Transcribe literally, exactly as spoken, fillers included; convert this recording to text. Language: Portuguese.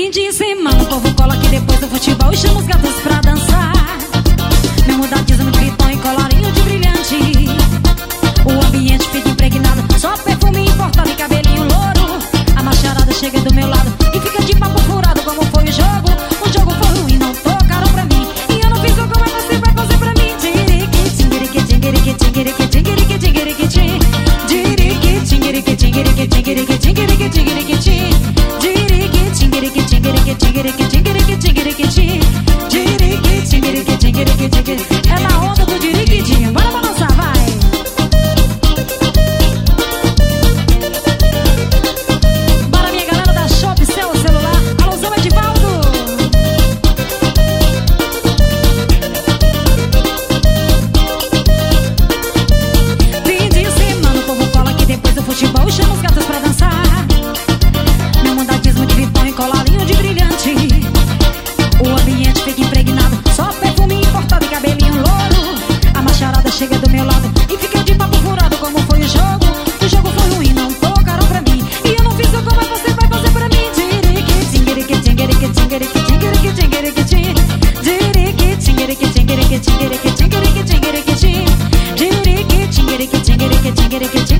Fim de semana, o povo cola aqui depois do futebol e chama os gatos pra dançar. Meu modadismo de piton e colarinho de brilhante. O ambiente fica impregnado, só perfume importado e cabelinho louro. A macharada chega do meu lado e fica de papo furado. Como foi o jogo? O jogo foi ruim, não tocaram pra mim. E eu não fiz o como é você vai fazer pra mim. Diriquitim, diriquitim, diriquitim, diriquitim, diriquitim, diriquitim. Diriquitim, diriquitim, diriquitim, diriquitim, diriquitim, diriquitim. Diriquitim, diriquitim, diriquitim, diriquitim, diriquitim, diriquitim. Diriquitim, diriquitim, diriquitim, diriquitim. É na onda do diriquitim. Bora balançar, vai! Bora, minha galera da Shop Seu Celular. Alôzão, Edivaldo! Fim de semana, o povo cola aqui depois do futebol e chama os gatos pra dançar. Meu modadismo de vitão e colarinho de brilhante. O ambiente fica impregnado, só perfume importado e cabelinho louro. A macharada chega do meu lado e fica de papo furado. Como foi o jogo? O jogo foi ruim, não tocaram pra mim. E eu não fiz o como é você vai fazer pra mim. Diriquitim, diriquitim, diriquitim, diriquitim, diriquitim, diriquitim. Diriquitim, diriquitim, diriquitim, diriquitim, diriquitim, diriquitim. Diriquitim, diriquitim, diriquitim, diriquitim.